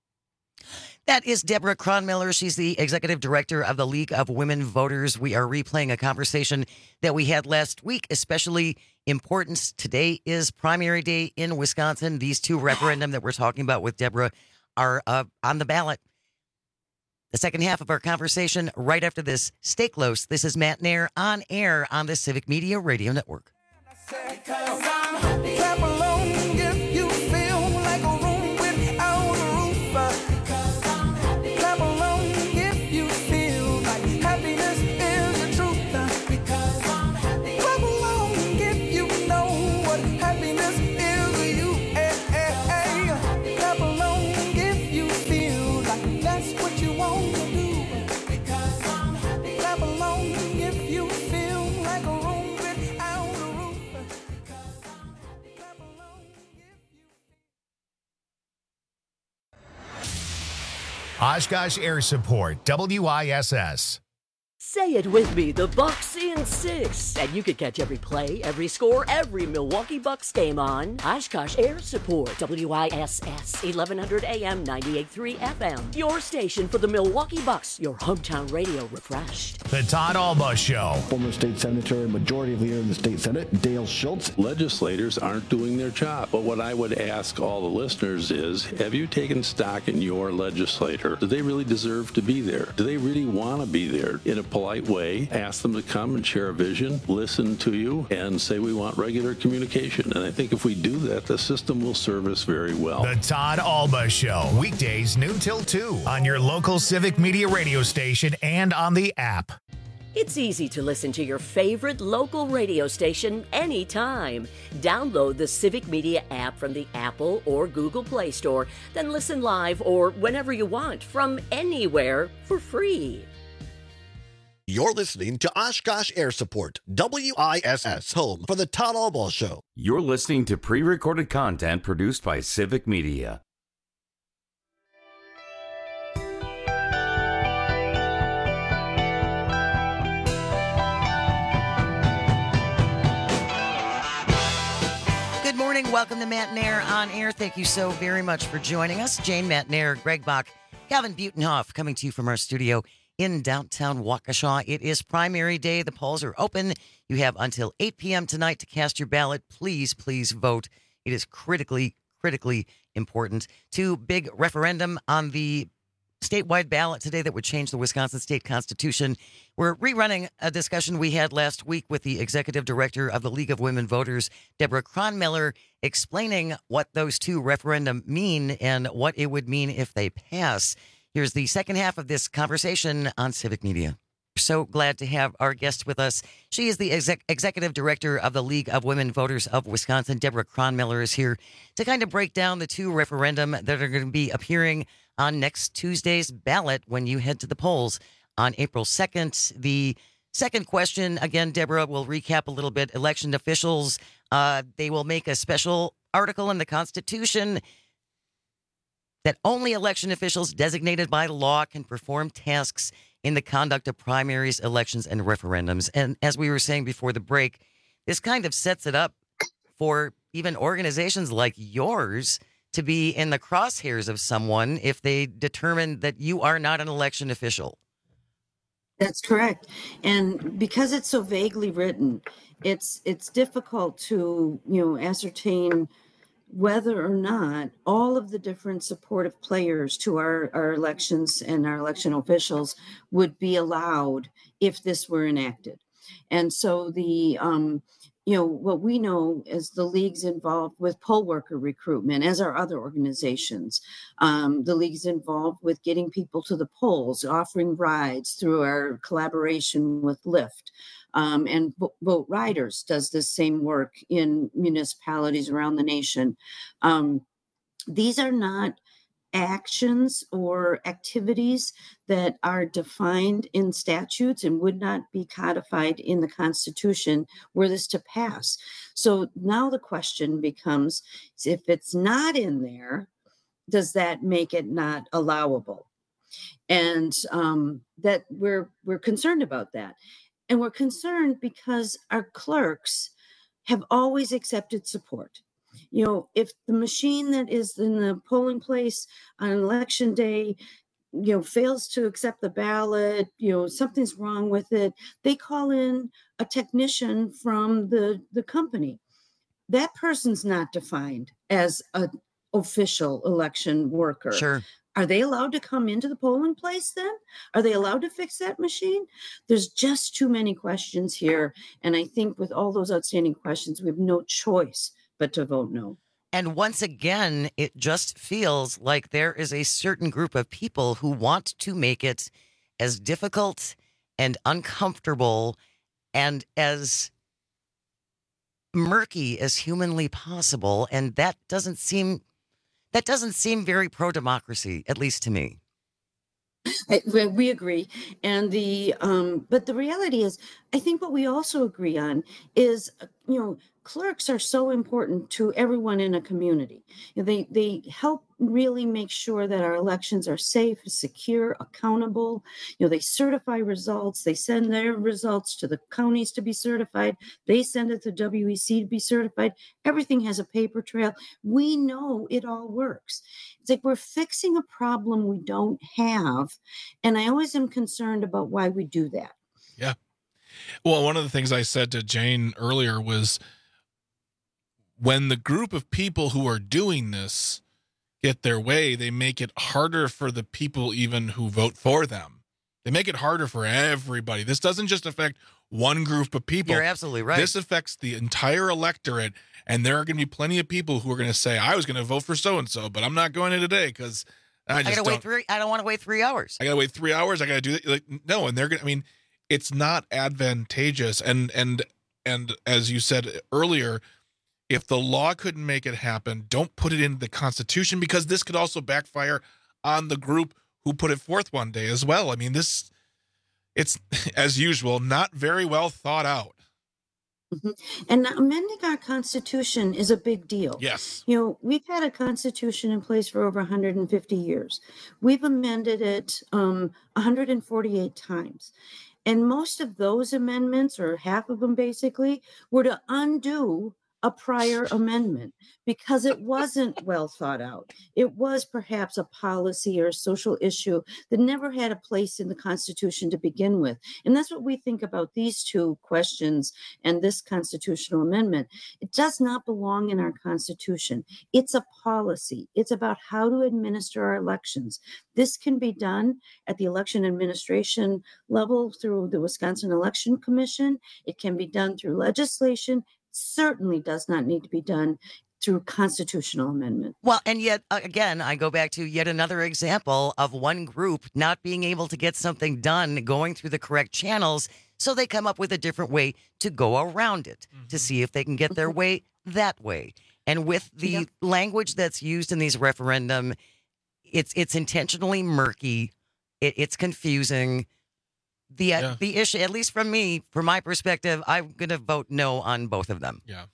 That is Deborah Cronmiller. She's the executive director of the League of Women Voters. We are replaying a conversation that we had last week, especially importance. Today is primary day in Wisconsin. These two referendum that we're talking about with Deborah are uh, on the ballot. The second half of our conversation right after this. Stay close. This is Matt Nair on air on the Civic Media Radio Network. If Oshkosh Air Support, W I S S. Say it with me, the Bucks in six. And you can catch every play, every score, every Milwaukee Bucks game on Oshkosh Air Support, W I S S, eleven hundred A M, ninety-eight point three F M. Your station for the Milwaukee Bucks, your hometown radio refreshed. The Todd Alba Show. Former state senator, majority leader in the state senate, Dale Schultz. Legislators aren't doing their job. But what I would ask all the listeners is, have you taken stock in your legislator? Do they really deserve to be there? Do they really want to be there? In a polite way, ask them to come and share a vision, listen to you, and say we want regular communication. And I think if we do that, the system will serve us very well. The Todd Alba Show, weekdays noon till two on your local Civic Media radio station and on the app. It's easy to listen to your favorite local radio station anytime. Download the Civic Media app from the Apple or Google Play Store, then listen live or whenever you want from anywhere for free. You're listening to Oshkosh Air Support, W I S S, home for the Todd Alba Show. You're listening to pre-recorded content produced by Civic Media. Good morning. Welcome to Matt Nair on Air. Thank you so very much for joining us. Jane Matt Nair, Greg Bach, Calvin Butenhoff coming to you from our studio in downtown Waukesha. It is primary day. The polls are open. You have until eight p.m. tonight to cast your ballot. Please, please vote. It is critically, critically important. Two big referendum on the statewide ballot today that would change the Wisconsin state constitution. We're rerunning a discussion we had last week with the executive director of the League of Women Voters, Deborah Cronmiller, explaining what those two referendum mean and what it would mean if they pass. Here's the second half of this conversation on Civic Media. So glad to have our guest with us. She is the exec- executive director of the League of Women Voters of Wisconsin. Deborah Cronmiller is here to kind of break down the two referendum that are going to be appearing on next Tuesday's ballot when you head to the polls on April second. The second question, again, Deborah, will recap a little bit. Election officials, uh, they will make a special article in the Constitution that only election officials designated by law can perform tasks in the conduct of primaries, elections, and referendums. And as we were saying before the break, this kind of sets it up for even organizations like yours to be in the crosshairs of someone if they determine that you are not an election official. That's correct. And because it's so vaguely written, it's it's difficult to, you know, ascertain whether or not all of the different supportive players to our, our elections and our election officials would be allowed if this were enacted. And so the, um, you know, what we know is the league's involved with poll worker recruitment, as are other organizations. Um, the league's involved with getting people to the polls, offering rides through our collaboration with Lyft. Um, and Vote Riders does this same work in municipalities around the nation. Um, these are not actions or activities that are defined in statutes and would not be codified in the Constitution were this to pass. So now the question becomes, if it's not in there, does that make it not allowable? And um, that we're we're concerned about that. And we're concerned because our clerks have always accepted support. You know, if the machine that is in the polling place on election day, you know, fails to accept the ballot, you know, something's wrong with it, they call in a technician from the, the company. That person's not defined as an official election worker. Sure. Are they allowed to come into the polling place then? Are they allowed to fix that machine? There's just too many questions here. And I think with all those outstanding questions, we have no choice but to vote no. And once again, it just feels like there is a certain group of people who want to make it as difficult and uncomfortable and as murky as humanly possible. And that doesn't seem that doesn't seem very pro-democracy, at least to me. I, we agree. And the um, but the reality is, I think what we also agree on is you know, clerks are so important to everyone in a community. You know, they they help really make sure that our elections are safe, secure, accountable. You know, they certify results. They send their results to the counties to be certified. They send it to W E C to be certified. Everything has a paper trail. We know it all works. It's like we're fixing a problem we don't have. And I always am concerned about why we do that. Yeah. Well, one of the things I said to Jane earlier was when the group of people who are doing this get their way, they make it harder for the people even who vote for them. They make it harder for everybody. This doesn't just affect one group of people. You're absolutely right. This affects the entire electorate, and there are going to be plenty of people who are going to say, I was going to vote for so-and-so, but I'm not going in today because I just I gotta don't. wait three. I don't want to wait three hours. I got to wait three hours. I got to do that. Like, no, and they're going to, I mean, it's not advantageous. And, and, and as you said earlier, if the law couldn't make it happen, don't put it into the Constitution, because this could also backfire on the group who put it forth one day as well. I mean, this, it's, as usual, not very well thought out. Mm-hmm. And amending our Constitution is a big deal. Yes. You know, we've had a Constitution in place for over one hundred fifty years. We've amended it um, one hundred forty-eight times. And most of those amendments, or half of them basically, were to undo a prior amendment because it wasn't well thought out. It was perhaps a policy or a social issue that never had a place in the Constitution to begin with. And that's what we think about these two questions and this constitutional amendment. It does not belong in our Constitution. It's a policy. It's about how to administer our elections. This can be done at the election administration level through the Wisconsin Election Commission. It can be done through legislation. Certainly does not need to be done through constitutional amendment. Well, and yet, uh, again, I go back to yet another example of one group not being able to get something done going through the correct channels, so they come up with a different way to go around it, mm-hmm. to see if they can get their way that way. And with the yep. language that's used in these referendum, it's it's intentionally murky, it, it's confusing. The uh, yeah. the issue, at least from me, from my perspective, I'm going to vote no on both of them. Yeah.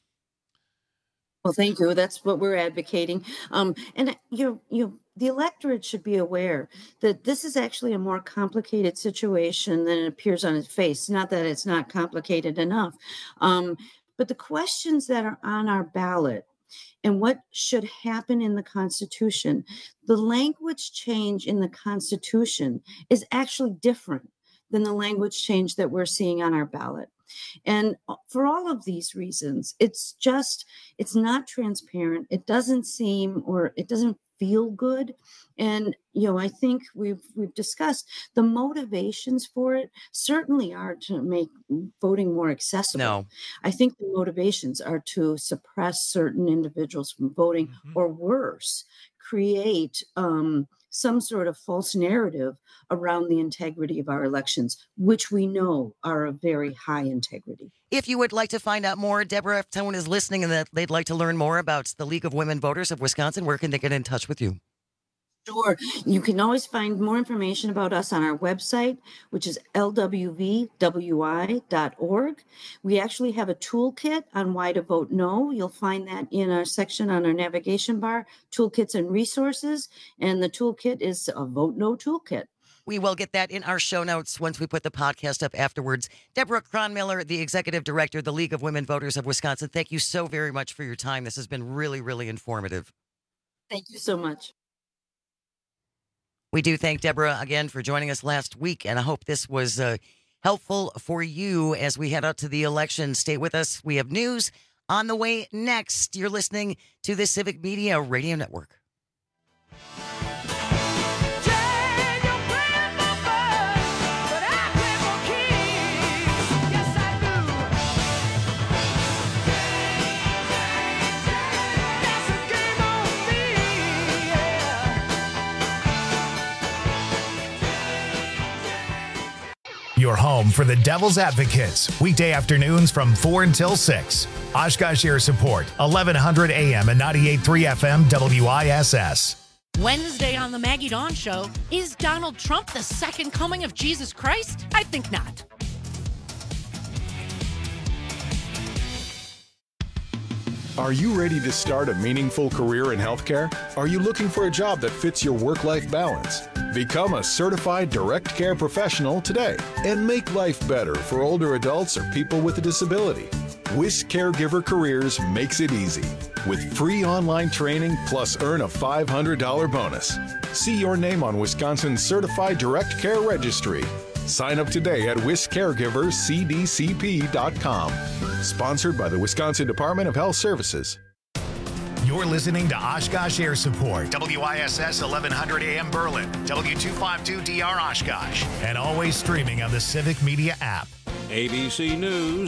Well, thank you. That's what we're advocating. Um, and you you the electorate should be aware that this is actually a more complicated situation than it appears on its face. Not that it's not complicated enough, um, but the questions that are on our ballot and what should happen in the Constitution, the language change in the Constitution is actually different than the language change that we're seeing on our ballot. And for all of these reasons, it's just, it's not transparent. It doesn't seem, or it doesn't feel good. And, you know, I think we've, we've discussed the motivations for it certainly are to make voting more accessible. No. I think the motivations are to suppress certain individuals from voting, mm-hmm. or worse, create, um, some sort of false narrative around the integrity of our elections, which we know are of very high integrity. If you would like to find out more, Deborah, if someone is listening and that they'd like to learn more about the League of Women Voters of Wisconsin, where can they get in touch with you? Sure. You can always find more information about us on our website, which is L W V W I dot org. We actually have a toolkit on why to vote no. You'll find that in our section on our navigation bar, toolkits and resources. And the toolkit is a Vote No toolkit. We will get that in our show notes once we put the podcast up afterwards. Deborah Cronmiller, the Executive Director of the League of Women Voters of Wisconsin, thank you so very much for your time. This has been really, really informative. Thank you so much. We do thank Deborah again for joining us last week, and I hope this was uh, helpful for you as we head out to the election. Stay with us. We have news on the way next. You're listening to the Civic Media Radio Network. Your home for the Devil's Advocates, weekday afternoons from four until six. Oshkosh Air Support, eleven hundred A M and ninety-eight point three F M W I S S. Wednesday on the Maggie Dawn Show, is Donald Trump the second coming of Jesus Christ? I think not. Are you ready to start a meaningful career in healthcare? Are you looking for a job that fits your work-life balance? Become a certified direct care professional today and make life better for older adults or people with a disability. Wish Caregiver Careers makes it easy. With free online training plus earn a five hundred dollars bonus. See your name on Wisconsin's Certified Direct Care Registry. Sign up today at wish caregivers c d c p dot com. Sponsored by the Wisconsin Department of Health Services. You're listening to Oshkosh Air Support, W I S S eleven hundred A M Berlin, W two fifty-two D R Oshkosh, and always streaming on the Civic Media app. A B C News